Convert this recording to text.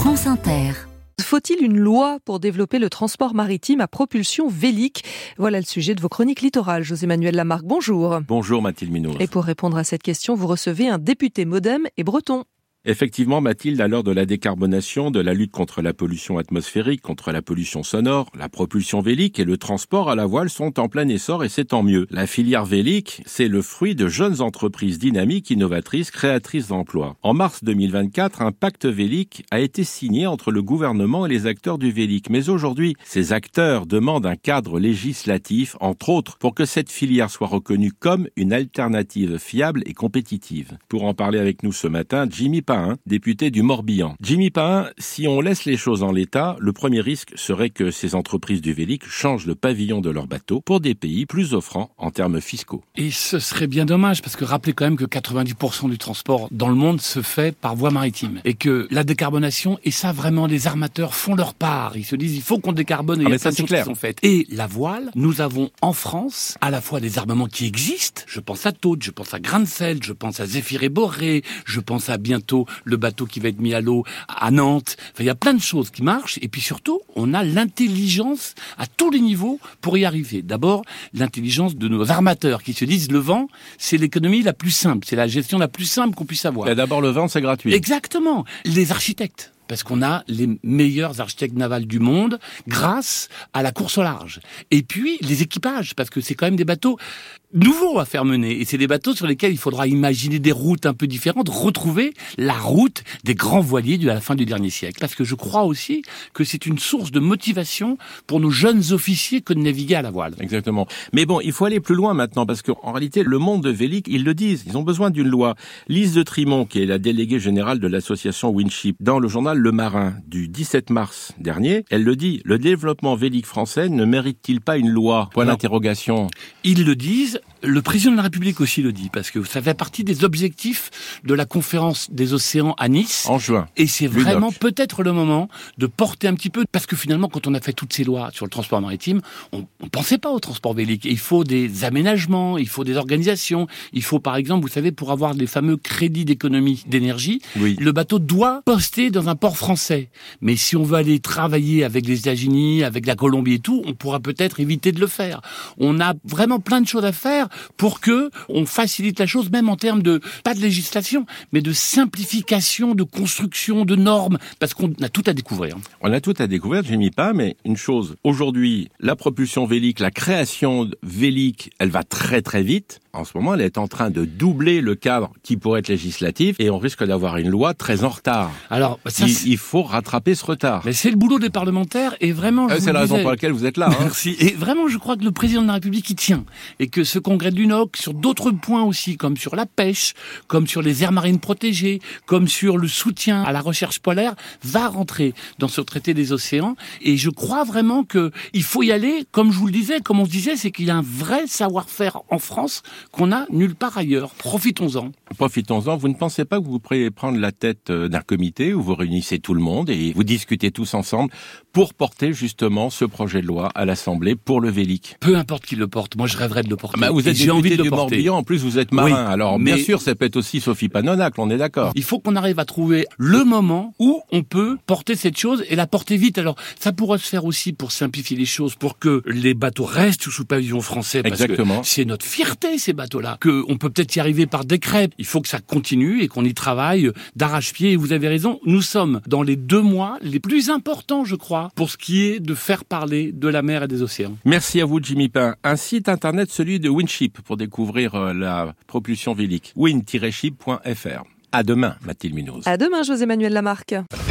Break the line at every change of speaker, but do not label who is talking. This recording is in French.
France Inter.
Faut-il une loi pour développer le transport maritime à propulsion vélique ? Voilà le sujet de vos chroniques littorales. José-Manuel Lamarque, bonjour.
Bonjour Mathilde Minoz.
Et pour répondre à cette question, vous recevez un député MoDem et breton.
Effectivement, Mathilde, à l'heure de la décarbonation, de la lutte contre la pollution atmosphérique, contre la pollution sonore, la propulsion vélique et le transport à la voile sont en plein essor et c'est tant mieux. La filière vélique, c'est le fruit de jeunes entreprises dynamiques, innovatrices, créatrices d'emplois. En mars 2024, un pacte vélique a été signé entre le gouvernement et les acteurs du vélique. Mais aujourd'hui, ces acteurs demandent un cadre législatif, entre autres, pour que cette filière soit reconnue comme une alternative fiable et compétitive. Pour en parler avec nous ce matin, Jimmy Pahin, député du Morbihan. Jimmy Pahin, si on laisse les choses en l'état, le premier risque serait que ces entreprises du vélique changent le pavillon de leur bateau pour des pays plus offrants en termes fiscaux.
Et ce serait bien dommage, parce que rappelez quand même que 90% du transport dans le monde se fait par voie maritime. Et que la décarbonation, et ça vraiment, les armateurs font leur part. Ils se disent, il faut qu'on décarbone, et il y a plein de choses qui sont faites. Et la voile, nous avons en France à la fois des armements qui existent. Je pense à Taude, je pense à Grain de Sel, je pense à Zéphyr et Boré, je pense à bientôt le bateau qui va être mis à l'eau à Nantes. Enfin, il y a plein de choses qui marchent. Et puis surtout, on a l'intelligence à tous les niveaux pour y arriver. D'abord, l'intelligence de nos armateurs qui se disent le vent, c'est l'économie la plus simple. C'est la gestion la plus simple qu'on puisse avoir.
Et d'abord, le vent, c'est gratuit.
Exactement. Les architectes. Parce qu'on a les meilleurs architectes navals du monde grâce à la course au large. Et puis, les équipages, parce que c'est quand même des bateaux nouveaux à faire mener. Et c'est des bateaux sur lesquels il faudra imaginer des routes un peu différentes, retrouver la route des grands voiliers de la fin du dernier siècle. Parce que je crois aussi que c'est une source de motivation pour nos jeunes officiers que de naviguer à la voile.
Exactement. Mais bon, il faut aller plus loin maintenant, parce qu'en réalité, le monde de Vélic, ils le disent, ils ont besoin d'une loi. Lise de Trimont, qui est la déléguée générale de l'association Winship, dans le journal Le Marin du 17 mars dernier, elle le dit, le développement vélique français ne mérite-t-il pas une loi ? Point d'interrogation.
Ils le disent, le président de la République aussi le dit, parce que ça fait partie des objectifs de la conférence des océans à Nice.
En juin.
Et c'est vraiment peut-être le moment de porter un petit peu, parce que finalement, quand on a fait toutes ces lois sur le transport maritime, on pensait pas au transport vélique. Il faut des aménagements, il faut des organisations, il faut par exemple, vous savez, pour avoir les fameux crédits d'économie d'énergie,
oui.
Le bateau doit poster dans un port français. Mais si on veut aller travailler avec les États-Unis, avec la Colombie et tout, on pourra peut-être éviter de le faire. On a vraiment plein de choses à faire pour que on facilite la chose, même en termes de, pas de législation, mais de simplification, de construction, de normes, parce qu'on a tout à découvrir.
On a tout à découvrir, j'ai mis pas, mais une chose, aujourd'hui, la propulsion vélique, la création vélique, elle va très très vite. En ce moment, elle est en train de doubler le cadre qui pourrait être législatif et on risque d'avoir une loi très en retard.
Alors, ça,
il faut rattraper ce retard.
Mais c'est le boulot des parlementaires et vraiment...
C'est la raison pour laquelle vous êtes là.
Merci. Et vraiment, je crois que le président de la République y tient. Et que ce congrès de l'UNOC, sur d'autres points aussi, comme sur la pêche, comme sur les aires marines protégées, comme sur le soutien à la recherche polaire, va rentrer dans ce traité des océans. Et je crois vraiment que il faut y aller, comme je vous le disais, comme on se disait, c'est qu'il y a un vrai savoir-faire en France qu'on n'a nulle part ailleurs. Profitons-en.
Profitons-en. Vous ne pensez pas que vous pourriez prendre la tête d'un comité où vous réunissez tout le monde et vous discutez tous ensemble pour porter justement ce projet de loi à l'Assemblée pour le vélique?
Peu importe qui le porte. Moi, je rêverais de le porter.
Vous êtes député du Morbihan. En plus, vous êtes marin. Oui, alors, bien sûr, ça peut être aussi Sophie Panonacle. On est d'accord.
Il faut qu'on arrive à trouver le moment où on peut porter cette chose et la porter vite. Alors, ça pourra se faire aussi pour simplifier les choses, pour que les bateaux restent sous pavillon français. Parce
Exactement.
que c'est notre fierté, ces bateaux-là. On peut peut-être y arriver par décret. Il faut que ça continue et qu'on y travaille d'arrache-pied. Et vous avez raison, nous sommes dans les 2 mois les plus importants, je crois, pour ce qui est de faire parler de la mer et des océans.
Merci à vous, Jimmy Pahin. Un site internet, celui de Winship, pour découvrir la propulsion vélique. win-ship.fr. À demain, Mathilde Minoz.
À demain, José-Manuel Lamarque.